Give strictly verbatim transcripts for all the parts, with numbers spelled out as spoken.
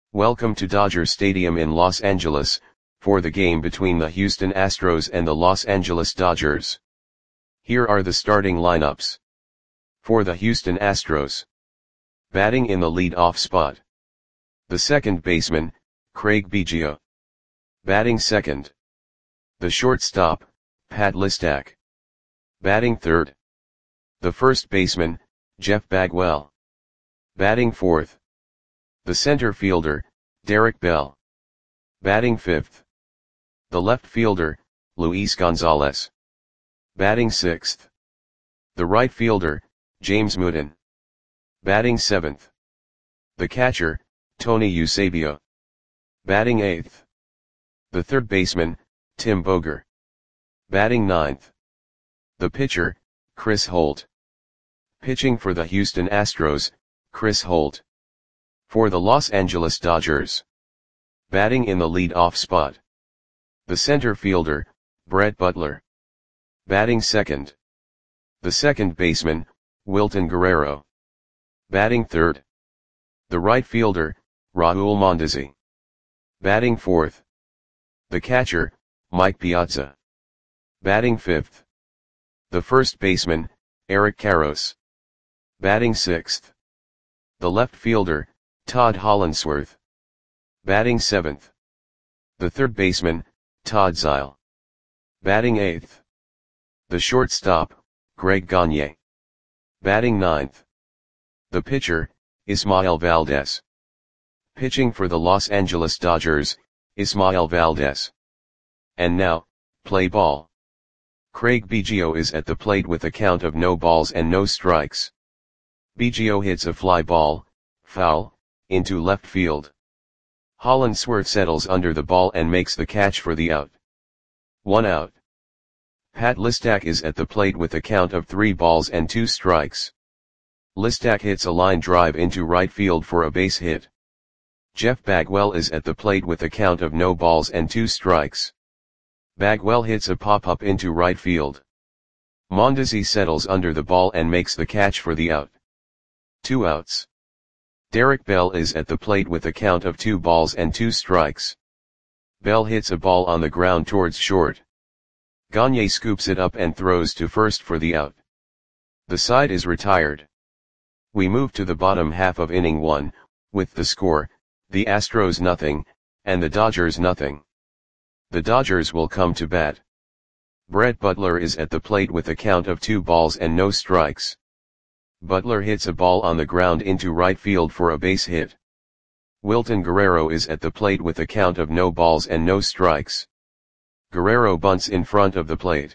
Welcome to Dodger Stadium in Los Angeles, for the game between the Houston Astros and the Los Angeles Dodgers. Here are the starting lineups. For the Houston Astros. Batting in the lead-off spot. The second baseman, Craig Biggio. Batting second. The shortstop, Pat Listach. Batting third. The first baseman, Jeff Bagwell. Batting fourth. The center fielder, Derek Bell. Batting fifth. The left fielder, Luis Gonzalez. Batting sixth. The right fielder, James Mooden. Batting seventh. The catcher, Tony Eusebio. Batting eighth. The third baseman, Tim Boger. Batting ninth. The pitcher, Chris Holt. Pitching for the Houston Astros, Chris Holt. For the Los Angeles Dodgers. Batting in the lead-off spot. The center fielder, Brett Butler. Batting second. The second baseman, Wilton Guerrero. Batting third. The right fielder, Raul Mondesi. Batting fourth. The catcher, Mike Piazza. Batting fifth. The first baseman, Eric Karros. Batting sixth. The left fielder, Todd Hollandsworth. Batting seventh. The third baseman, Todd Zeile. Batting eighth. The shortstop, Greg Gagne. Batting ninth. The pitcher, Ismael Valdez. Pitching for the Los Angeles Dodgers, Ismael Valdez. And now, play ball. Craig Biggio is at the plate with a count of no balls and no strikes. Biggio hits a fly ball, foul, into left field. Hollandsworth settles under the ball and makes the catch for the out. One out. Pat Listach is at the plate with a count of three balls and two strikes. Listach hits a line drive into right field for a base hit. Jeff Bagwell is at the plate with a count of no balls and two strikes. Bagwell hits a pop-up into right field. Mondesi settles under the ball and makes the catch for the out. Two outs. Derek Bell is at the plate with a count of two balls and two strikes. Bell hits a ball on the ground towards short. Gagne scoops it up and throws to first for the out. The side is retired. We move to the bottom half of inning one, with the score, the Astros nothing, and the Dodgers nothing. The Dodgers will come to bat. Brett Butler is at the plate with a count of two balls and no strikes. Butler hits a ball on the ground into right field for a base hit. Wilton Guerrero is at the plate with a count of no balls and no strikes. Guerrero bunts in front of the plate.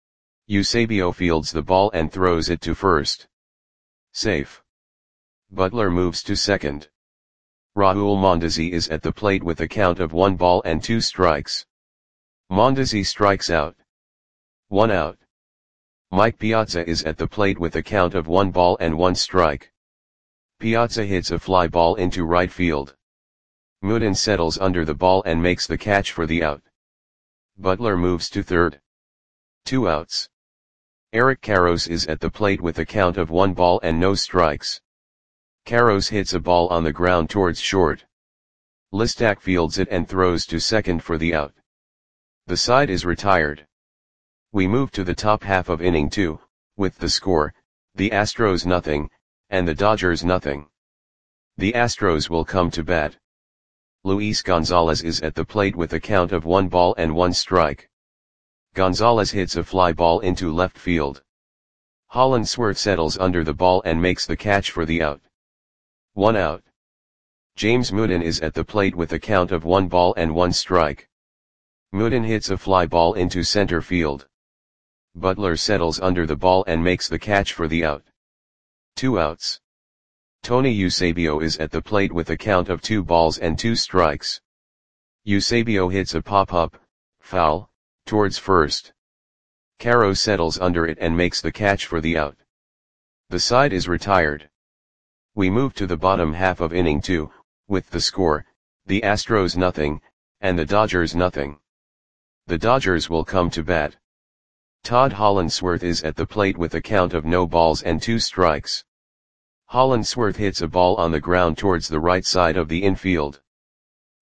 Eusebio fields the ball and throws it to first. Safe. Butler moves to second. Raul Mondesi is at the plate with a count of one ball and two strikes. Mondesi strikes out. One out. Mike Piazza is at the plate with a count of one ball and one strike. Piazza hits a fly ball into right field. Mooden settles under the ball and makes the catch for the out. Butler moves to third. Two outs. Eric Karros is at the plate with a count of one ball and no strikes. Karros hits a ball on the ground towards short. Listach fields it and throws to second for the out. The side is retired. We move to the top half of inning two, with the score, the Astros nothing, and the Dodgers nothing. The Astros will come to bat. Luis Gonzalez is at the plate with a count of one ball and one strike. Gonzalez hits a fly ball into left field. Hollandsworth settles under the ball and makes the catch for the out. One out. James Mooden is at the plate with a count of one ball and one strike. Mooden hits a fly ball into center field. Butler settles under the ball and makes the catch for the out. Two outs. Tony Eusebio is at the plate with a count of two balls and two strikes. Eusebio hits a pop-up, foul, towards first. Karros settles under it and makes the catch for the out. The side is retired. We move to the bottom half of inning two, with the score, the Astros nothing, and the Dodgers nothing. The Dodgers will come to bat. Todd Hollandsworth is at the plate with a count of no balls and two strikes. Hollandsworth hits a ball on the ground towards the right side of the infield.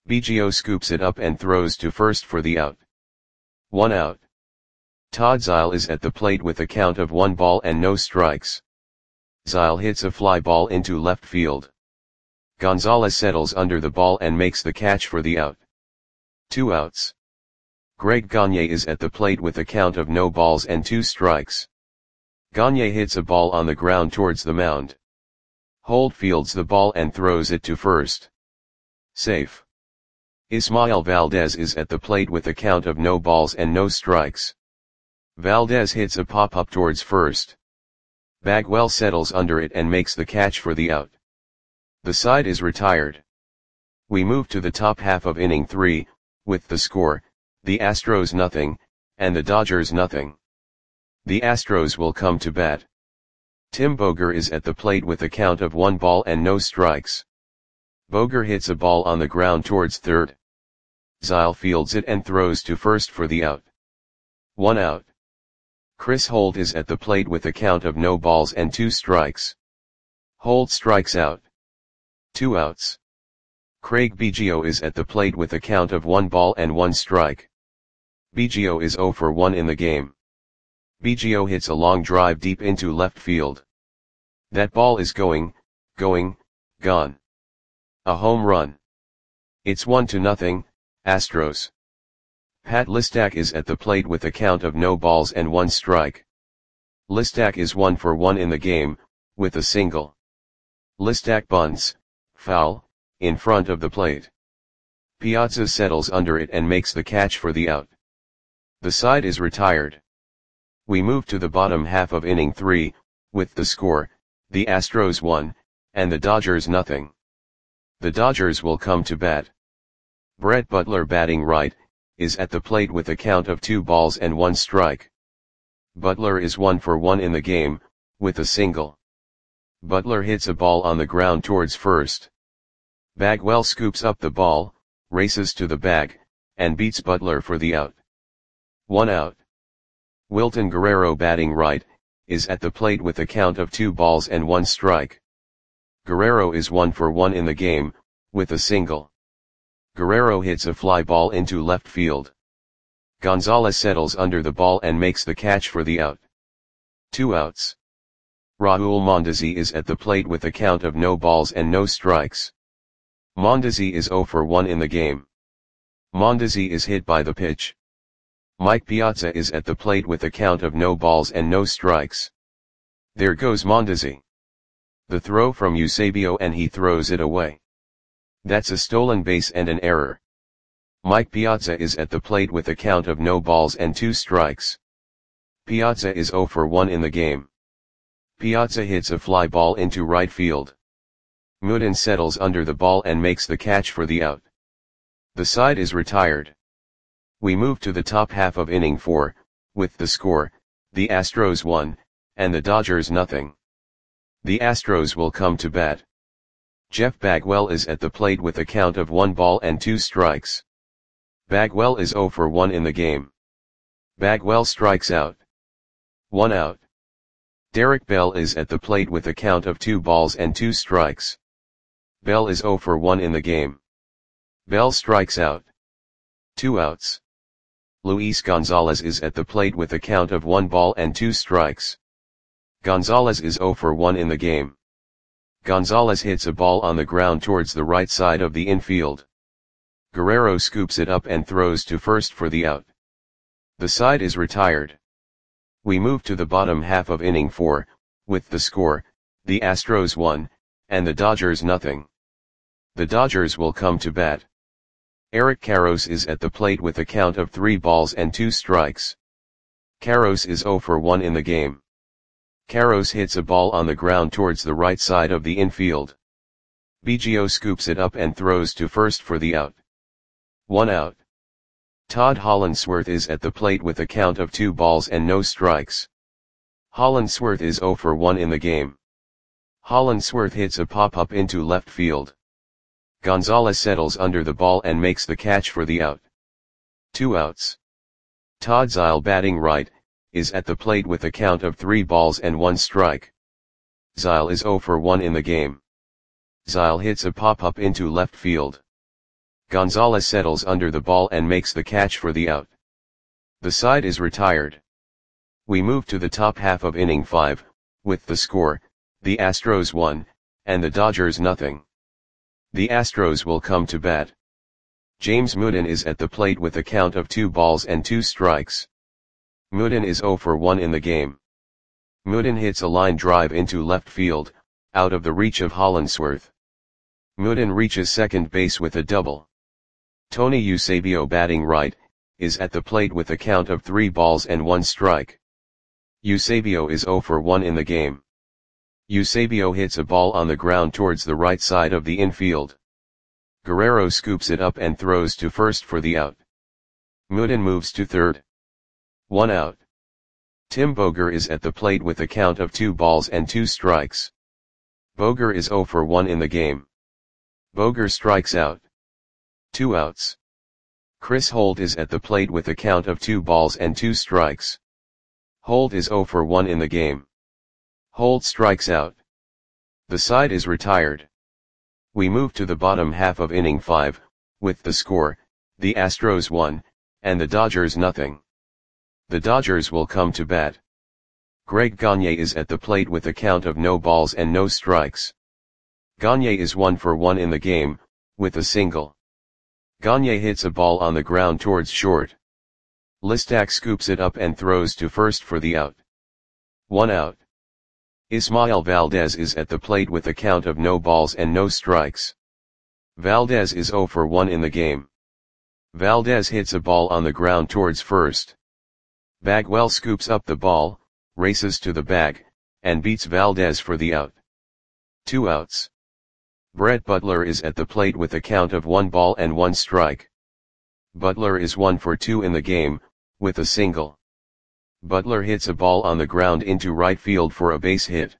Biggio scoops it up and throws to first for the out. One out. Todd Zeile is at the plate with a count of one ball and no strikes. Zeile hits a fly ball into left field. Gonzalez settles under the ball and makes the catch for the out. Two outs. Greg Gagne is at the plate with a count of no balls and two strikes. Gagne hits a ball on the ground towards the mound. Holt fields the ball and throws it to first. Safe. Ismael Valdez is at the plate with a count of no balls and no strikes. Valdez hits a pop-up towards first. Bagwell settles under it and makes the catch for the out. The side is retired. We move to the top half of inning three, with the score, the Astros nothing, and the Dodgers nothing. The Astros will come to bat. Tim Boger is at the plate with a count of one ball and no strikes. Boger hits a ball on the ground towards third. Zeile fields it and throws to first for the out. One out. Chris Holt is at the plate with a count of no balls and two strikes. Holt strikes out. Two outs. Craig Biggio is at the plate with a count of one ball and one strike. Biggio is zero for one in the game. Biggio hits a long drive deep into left field. That ball is going, going, gone. A home run. It's one to nothing, Astros. Pat Listak is at the plate with a count of no balls and one strike. Listak is one for one in the game, with a single. Listak bunts, foul, in front of the plate. Piazza settles under it and makes the catch for the out. The side is retired. We move to the bottom half of inning three, with the score, the Astros one, and the Dodgers nothing. The Dodgers will come to bat. Brett Butler batting right, is at the plate with a count of two balls and one strike. Butler is one for one in the game, with a single. Butler hits a ball on the ground towards first. Bagwell scoops up the ball, races to the bag, and beats Butler for the out. One out. Wilton Guerrero batting right, is at the plate with a count of two balls and one strike. Guerrero is one for one in the game, with a single. Guerrero hits a fly ball into left field. Gonzalez settles under the ball and makes the catch for the out. Two outs. Raul Mondesi is at the plate with a count of no balls and no strikes. Mondesi is zero for one in the game. Mondesi is hit by the pitch. Mike Piazza is at the plate with a count of no balls and no strikes. There goes Mondesi. The throw from Eusebio and he throws it away. That's a stolen base and an error. Mike Piazza is at the plate with a count of no balls and two strikes. Piazza is zero for one in the game. Piazza hits a fly ball into right field. Mooden settles under the ball and makes the catch for the out. The side is retired. We move to the top half of inning four, with the score, the Astros one, and the Dodgers nothing. The Astros will come to bat. Jeff Bagwell is at the plate with a count of one ball and two strikes. Bagwell is zero for one in the game. Bagwell strikes out. One out. Derek Bell is at the plate with a count of two balls and two strikes. Bell is zero for one in the game. Bell strikes out. Two outs. Luis Gonzalez is at the plate with a count of one ball and two strikes. Gonzalez is zero for one in the game. Gonzalez hits a ball on the ground towards the right side of the infield. Guerrero scoops it up and throws to first for the out. The side is retired. We move to the bottom half of inning four, with the score, the Astros one, and the Dodgers nothing. The Dodgers will come to bat. Eric Karros is at the plate with a count of three balls and two strikes. Karros is zero for one in the game. Karros hits a ball on the ground towards the right side of the infield. Biggio scoops it up and throws to first for the out. One out. Todd Hollandsworth is at the plate with a count of two balls and no strikes. Hollandsworth is zero for one in the game. Hollandsworth hits a pop-up into left field. Gonzalez settles under the ball and makes the catch for the out. Two outs. Todd Zeile batting right, is at the plate with a count of three balls and one strike. Zeile is zero for one in the game. Zeile hits a pop-up into left field. Gonzalez settles under the ball and makes the catch for the out. The side is retired. We move to the top half of inning five, with the score, the Astros one, and the Dodgers nothing. The Astros will come to bat. James Mooden is at the plate with a count of two balls and two strikes. Mooden is oh for one in the game. Mooden hits a line drive into left field, out of the reach of Hollandsworth. Mooden reaches second base with a double. Tony Eusebio, batting right, is at the plate with a count of three balls and one strike. Eusebio is oh for one in the game. Eusebio hits a ball on the ground towards the right side of the infield. Guerrero scoops it up and throws to first for the out. Mooden moves to third. One out. Tim Boger is at the plate with a count of two balls and two strikes. Boger is oh for one in the game. Boger strikes out. Two outs. Chris Holt is at the plate with a count of two balls and two strikes. Holt is oh for one in the game. Holt strikes out. The side is retired. We move to the bottom half of inning five, with the score, the Astros one, and the Dodgers nothing. The Dodgers will come to bat. Greg Gagne is at the plate with a count of no balls and no strikes. Gagne is one for one in the game, with a single. Gagne hits a ball on the ground towards short. Listak scoops it up and throws to first for the out. One out. Ismael Valdez is at the plate with a count of no balls and no strikes. Valdez is oh for one in the game. Valdez hits a ball on the ground towards first. Bagwell scoops up the ball, races to the bag, and beats Valdez for the out. Two outs. Brett Butler is at the plate with a count of one ball and one strike. Butler is one for two in the game, with a single. Butler hits a ball on the ground into right field for a base hit.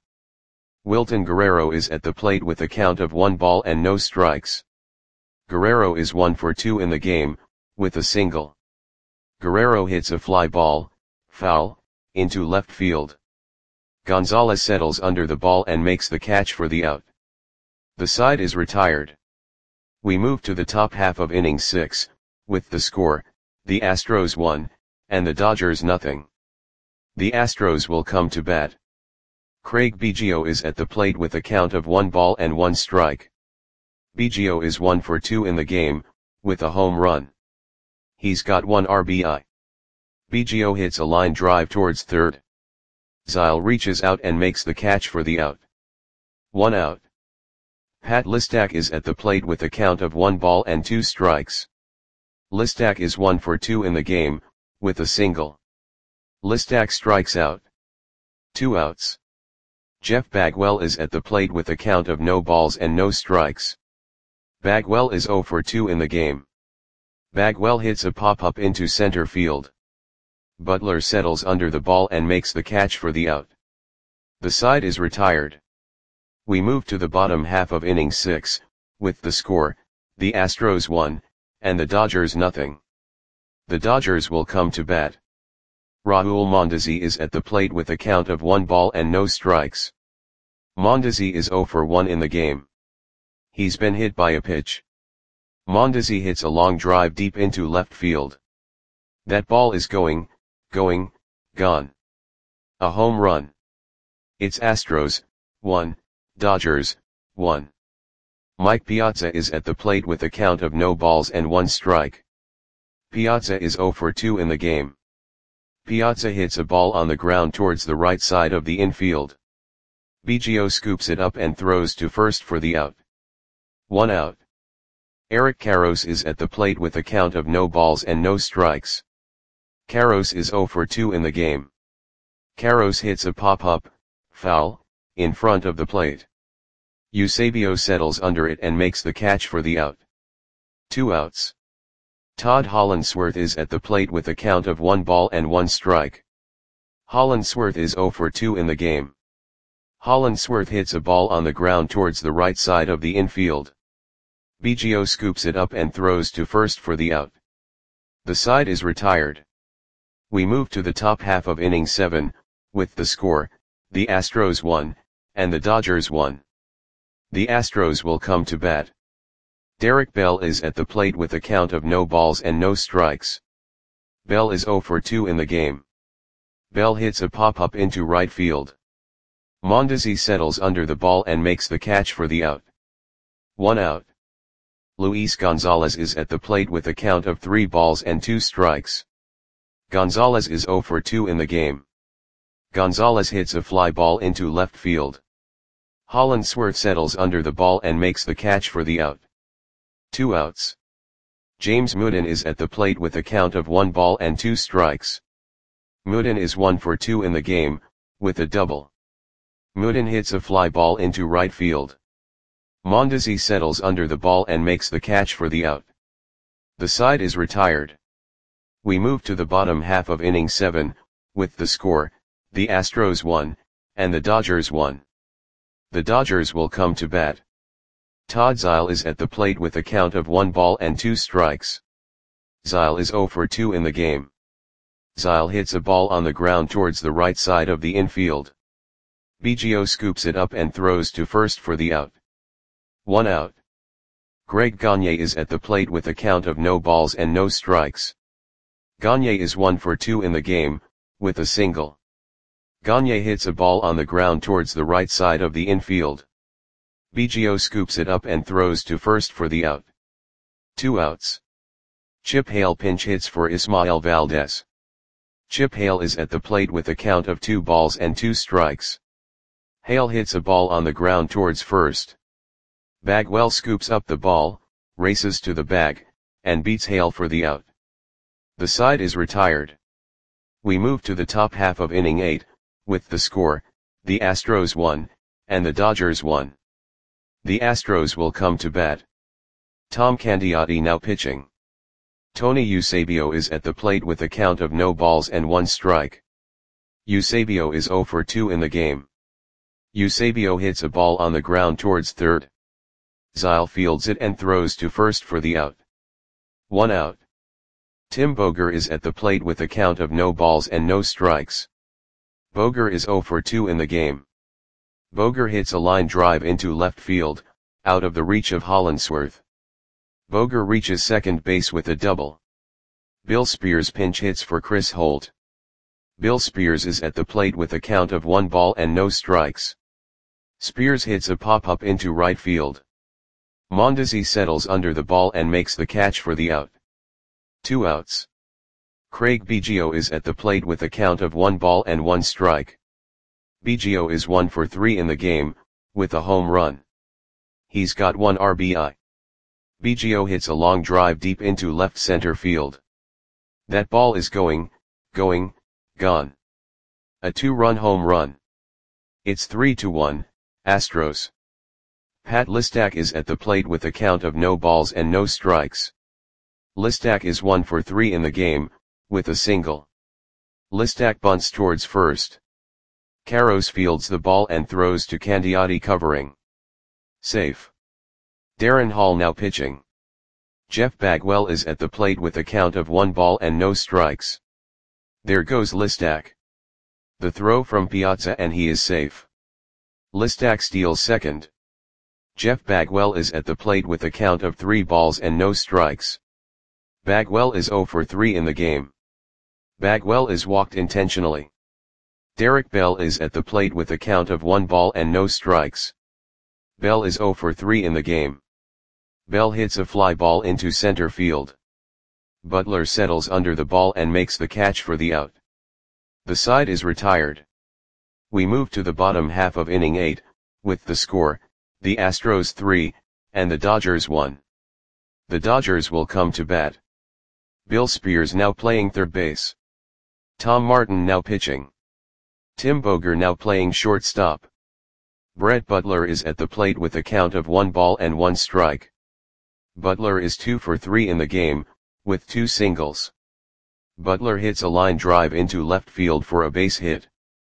Wilton Guerrero is at the plate with a count of one ball and no strikes. Guerrero is one for two in the game, with a single. Guerrero hits a fly ball, foul, into left field. Gonzalez settles under the ball and makes the catch for the out. The side is retired. We move to the top half of inning six, with the score, the Astros one, and the Dodgers nothing. The Astros will come to bat. Craig Biggio is at the plate with a count of one ball and one strike. Biggio is one for two in the game, with a home run. He's got one R B I. Biggio hits a line drive towards third. Zyle reaches out and makes the catch for the out. One out. Pat Listak is at the plate with a count of one ball and two strikes. Listak is one for two in the game, with a single. Listak strikes out. Two outs. Jeff Bagwell is at the plate with a count of no balls and no strikes. Bagwell is oh for two in the game. Bagwell hits a pop-up into center field. Butler settles under the ball and makes the catch for the out. The side is retired. We move to the bottom half of inning six, with the score, the Astros one, and the Dodgers nothing. The Dodgers will come to bat. Raul Mondesi is at the plate with a count of one ball and no strikes. Mondesi is oh for one in the game. He's been hit by a pitch. Mondesi hits a long drive deep into left field. That ball is going, going, gone. A home run. It's Astros, one, Dodgers, one. Mike Piazza is at the plate with a count of no balls and one strike. Piazza is oh for two in the game. Piazza hits a ball on the ground towards the right side of the infield. Biggio scoops it up and throws to first for the out. One out. Eric Karros is at the plate with a count of no balls and no strikes. Karros is oh for two in the game. Karros hits a pop-up, foul, in front of the plate. Eusebio settles under it and makes the catch for the out. Two outs. Todd Hollandsworth is at the plate with a count of one ball and one strike. Hollandsworth is oh for two in the game. Hollandsworth hits a ball on the ground towards the right side of the infield. Biggio scoops it up and throws to first for the out. The side is retired. We move to the top half of inning seven, with the score, the Astros one, and the Dodgers one. The Astros will come to bat. Derek Bell is at the plate with a count of no balls and no strikes. Bell is zero for two in the game. Bell hits a pop-up into right field. Mondesi settles under the ball and makes the catch for the out. One out. Luis Gonzalez is at the plate with a count of three balls and two strikes. Gonzalez is zero for two in the game. Gonzalez hits a fly ball into left field. Hollandsworth settles under the ball and makes the catch for the out. Two outs. James Mooden is at the plate with a count of one ball and two strikes. Mooden is one for two in the game, with a double. Mooden hits a fly ball into right field. Mondesi settles under the ball and makes the catch for the out. The side is retired. We move to the bottom half of inning seven, with the score, the Astros won, and the Dodgers won. The Dodgers will come to bat. Todd Zeile is at the plate with a count of one ball and two strikes. Zeile is zero for two in the game. Zeile hits a ball on the ground towards the right side of the infield. Biggio scoops it up and throws to first for the out. One out. Greg Gagne is at the plate with a count of no balls and no strikes. Gagne is one for two in the game, with a single. Gagne hits a ball on the ground towards the right side of the infield. Biggio scoops it up and throws to first for the out. Two outs. Chip Hale pinch hits for Ismael Valdez. Chip Hale is at the plate with a count of two balls and two strikes. Hale hits a ball on the ground towards first. Bagwell scoops up the ball, races to the bag, and beats Hale for the out. The side is retired. We move to the top half of inning eight, with the score, the Astros won, and the Dodgers won. The Astros will come to bat. Tom Candiotti now pitching. Tony Eusebio is at the plate with a count of no balls and one strike. Eusebio is zero for two in the game. Eusebio hits a ball on the ground towards third. Zeile fields it and throws to first for the out. One out. Tim Boger is at the plate with a count of no balls and no strikes. Boger is zero for two in the game. Boger hits a line drive into left field, out of the reach of Hollandsworth. Boger reaches second base with a double. Bill Spears pinch hits for Chris Holt. Bill Spears is at the plate with a count of one ball and no strikes. Spears hits a pop-up into right field. Mondesi settles under the ball and makes the catch for the out. Two outs. Craig Biggio is at the plate with a count of one ball and one strike. Biggio is one for three in the game, with a home run. He's got one R B I. Biggio hits a long drive deep into left center field. That ball is going, going, gone. A two-run home run. It's three to one, Astros. Pat Listak is at the plate with a count of no balls and no strikes. Listak is one for three in the game, with a single. Listak bunts towards first. Karros fields the ball and throws to Candiotti covering. Safe. Darren Hall now pitching. Jeff Bagwell is at the plate with a count of one ball and no strikes. There goes Listak. The throw from Piazza and he is safe. Listak steals second. Jeff Bagwell is at the plate with a count of three balls and no strikes. Bagwell is zero for three in the game. Bagwell is walked intentionally. Derek Bell is at the plate with a count of one ball and no strikes. Bell is zero for three in the game. Bell hits a fly ball into center field. Butler settles under the ball and makes the catch for the out. The side is retired. We move to the bottom half of inning eight, with the score, the Astros three, and the Dodgers one. The Dodgers will come to bat. Bill Spears now playing third base. Tom Martin now pitching. Tim Boger now playing shortstop. Brett Butler is at the plate with a count of one ball and one strike. Butler is two for three in the game, with two singles. Butler hits a line drive into left field for a base hit.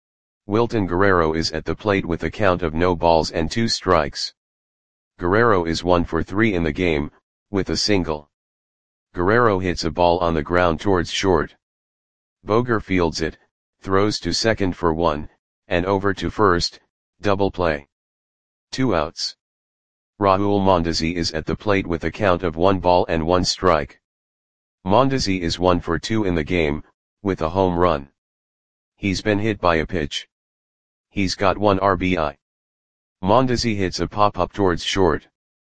Wilton Guerrero is at the plate with a count of no balls and two strikes. Guerrero is one for three in the game, with a single. Guerrero hits a ball on the ground towards short. Boger fields it, throws to second for one, and over to first, double play. Two outs. Raul Mondesi is at the plate with a count of one ball and one strike. Mondesi is one for two in the game, with a home run. He's been hit by a pitch. He's got one R B I. Mondesi hits a pop-up towards short.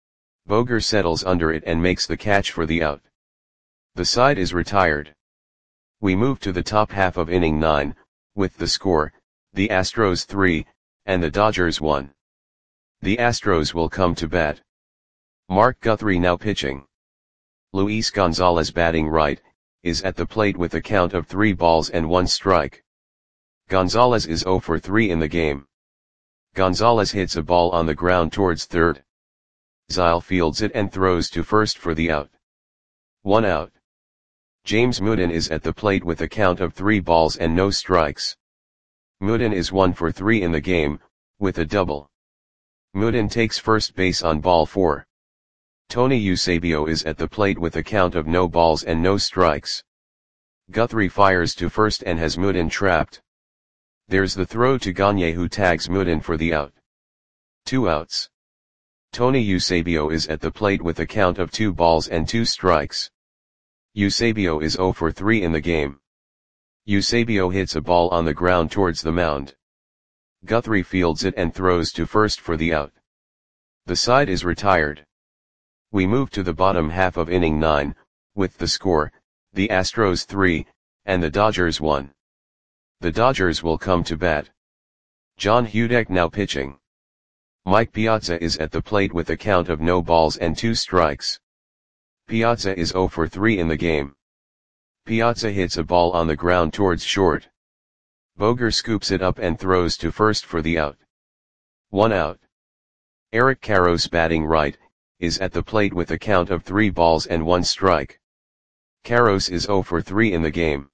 Boger settles under it and makes the catch for the out. The side is retired. We move to the top half of inning nine, with the score, the Astros three, and the Dodgers one. The Astros will come to bat. Mark Guthrie now pitching. Luis Gonzalez batting right, is at the plate with a count of three balls and one strike. Gonzalez is zero for three in the game. Gonzalez hits a ball on the ground towards third. Zile fields it and throws to first for the out. One out. James Mooden is at the plate with a count of three balls and no strikes. Mooden is one for three in the game, with a double. Mooden takes first base on ball four. Tony Eusebio is at the plate with a count of no balls and no strikes. Guthrie fires to first and has Mooden trapped. There's the throw to Gagne, who tags Mooden for the out. Two outs. Tony Eusebio is at the plate with a count of two balls and two strikes. Eusebio is zero for three in the game. Eusebio hits a ball on the ground towards the mound. Guthrie fields it and throws to first for the out. The side is retired. We move to the bottom half of inning nine, with the score, the Astros three, and the Dodgers one. The Dodgers will come to bat. John Hudek now pitching. Mike Piazza is at the plate with a count of no balls and two strikes. Piazza is zero for three in the game. Piazza hits a ball on the ground towards short. Boger scoops it up and throws to first for the out. One out. Eric Karros batting right, is at the plate with a count of three balls and one strike. Karros is zero for three in the game.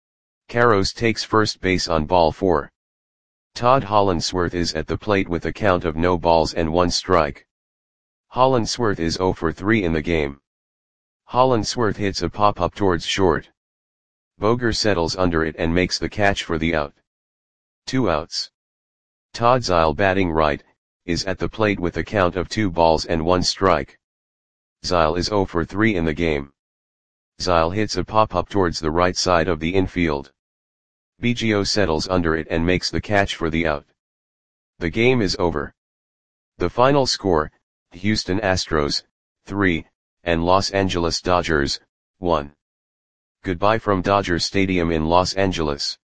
Karros takes first base on ball four. Todd Hollandsworth is at the plate with a count of no balls and one strike. Hollandsworth is zero for three in the game. Hollandsworth hits a pop-up towards short. Boger settles under it and makes the catch for the out. Two outs. Todd Zile batting right, is at the plate with a count of two balls and one strike. Zile is zero for three in the game. Zile hits a pop-up towards the right side of the infield. Biggio settles under it and makes the catch for the out. The game is over. The final score, Houston Astros, three, and Los Angeles Dodgers, one. Goodbye from Dodger Stadium in Los Angeles.